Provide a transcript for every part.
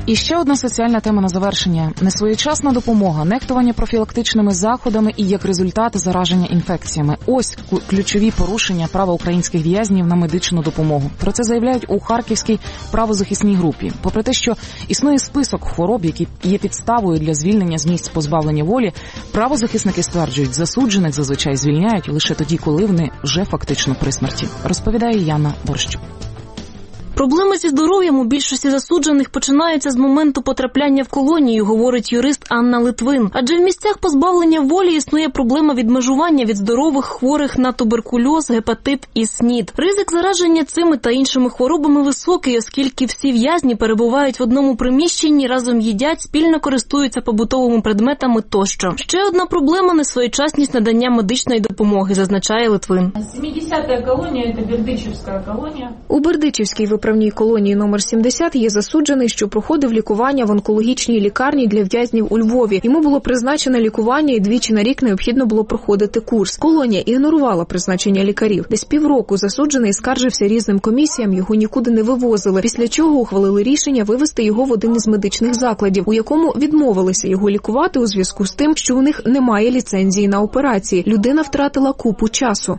І ще одна соціальна тема на завершення. Несвоєчасна допомога, нехтування профілактичними заходами і, як результат, зараження інфекціями. Ось ключові порушення права українських в'язнів на медичну допомогу. Про це заявляють у Харківській правозахисній групі. Попри те, що існує список хвороб, які є підставою для звільнення з місць позбавлення волі, правозахисники стверджують, засуджених зазвичай звільняють лише тоді, коли вони вже фактично при смерті. Розповідає Яна Борщ. Проблеми зі здоров'ям у більшості засуджених починаються з моменту потрапляння в колонію, говорить юрист Анна Литвин. Адже в місцях позбавлення волі існує проблема відмежування від здорових хворих на туберкульоз, гепатит і СНІД. Ризик зараження цими та іншими хворобами високий, оскільки всі в'язні перебувають в одному приміщенні, разом їдять, спільно користуються побутовими предметами тощо. Ще одна проблема – несвоєчасність надання медичної допомоги, зазначає Литвин. 70-та колонія – це Бердичівська колонія. У Бердичівській виправній колонії номер 70 є засуджений, що проходив лікування в онкологічній лікарні для в'язнів у Львові. Йому було призначено лікування і двічі на рік необхідно було проходити курс. Колонія ігнорувала призначення лікарів. Десь півроку засуджений скаржився різним комісіям, його нікуди не вивозили, після чого ухвалили рішення вивезти його в один із медичних закладів, у якому відмовилися його лікувати у зв'язку з тим, що у них немає ліцензії на операції. Людина втратила купу часу.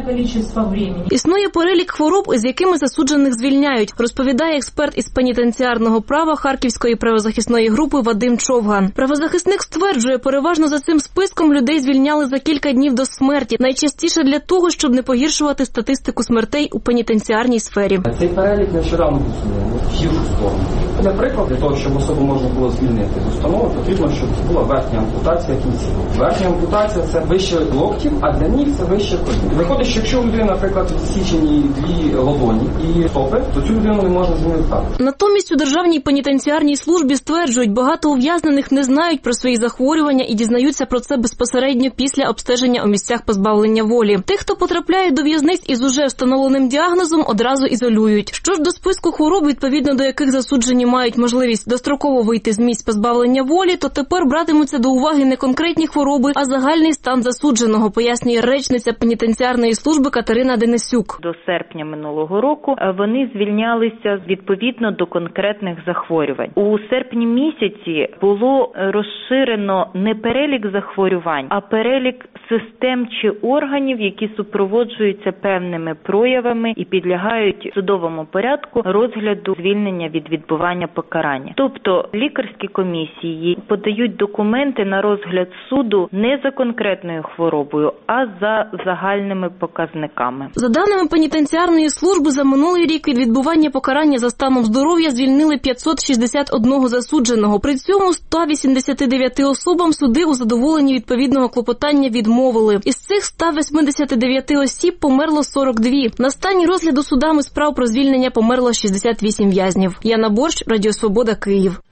Існує перелік хвороб, із якими засуджених звільняють, розповідає експерт із пенітенціарного права Харківської правозахисної групи Вадим Човган. Правозахисник стверджує, переважно за цим списком людей звільняли за кілька днів до смерті, найчастіше для того, щоб не погіршувати статистику смертей у пенітенціарній сфері. Цей перелік нещодавно був в гіршу сторону. Наприклад, для того, щоб особу можна було звільнити з установи, потрібно, щоб була верхня ампутація кінцівок. Верхня ампутація – це вище локтів, а для ніг – це вище колін. Виходить, що якщо у людини, наприклад, відсічені дві ладоні і стопи, то цю людину не можна звільнити так. Натомість у Державній пенітенціарній службі стверджують, багато ув'язнених не знають про свої захворювання і дізнаються про це безпосередньо після обстеження у місцях позбавлення волі. Тих, хто потрапляє до в'язниць із уже встановленим діагнозом, одразу ізолюють. Що ж до списку хвороб, відповідно до яких засуджені мають можливість достроково вийти з місць позбавлення волі, то тепер братимуться до уваги не конкретні хвороби, а загальний стан засудженого, пояснює речниця пенітенціарної служби Катерина Денисюк. До серпня минулого року вони звільнялися відповідно до конкретних захворювань. У серпні місяці було розширено не перелік захворювань, а перелік систем чи органів, які супроводжуються певними проявами і підлягають судовому порядку розгляду звільнення від відбування покарання. Тобто лікарські комісії подають документи на розгляд суду не за конкретною хворобою, а за загальними показниками. За даними пенітенціарної служби, за минулий рік від відбування покарання за станом здоров'я звільнили 561 засудженого. При цьому 189 особам суди у задоволенні відповідного клопотання відмовили. Із цих 189 осіб померло 42. На стані розгляду судами справ про звільнення померло 68 в'язнів. Яна Борщ, Радіо Свобода, Київ.